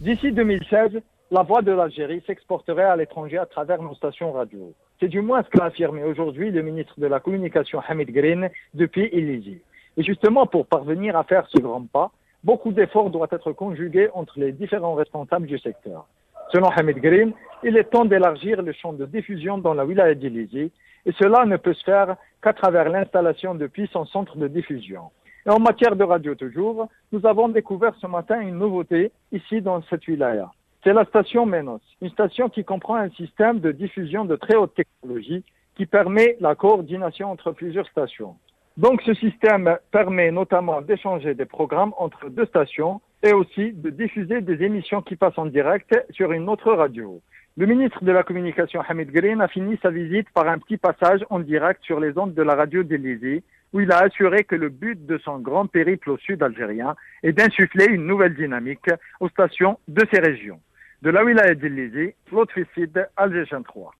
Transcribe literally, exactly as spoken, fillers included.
D'ici deux mille seize, la voix de l'Algérie s'exporterait à l'étranger à travers nos stations radio. C'est du moins ce qu'a affirmé aujourd'hui le ministre de la Communication Hamid Green depuis Élysée. Et justement, pour parvenir à faire ce grand pas, beaucoup d'efforts doivent être conjugués entre les différents responsables du secteur. Selon Hamid Green, il est temps d'élargir le champ de diffusion dans la wilaya d'Élysée, et cela ne peut se faire qu'à travers l'installation de puissants centres de diffusion. Et en matière de radio toujours, nous avons découvert ce matin une nouveauté ici dans cette wilaya. C'est la station Ménos, une station qui comprend un système de diffusion de très haute technologie qui permet la coordination entre plusieurs stations. Donc ce système permet notamment d'échanger des programmes entre deux stations et aussi de diffuser des émissions qui passent en direct sur une autre radio. Le ministre de la Communication Hamid Green a fini sa visite par un petit passage en direct sur les ondes de la radio d'Élysée, où il a assuré que le but de son grand périple au sud algérien est d'insuffler une nouvelle dynamique aux stations de ces régions. De la wilaya d'Élysée, Claude Fissid, Alger trois.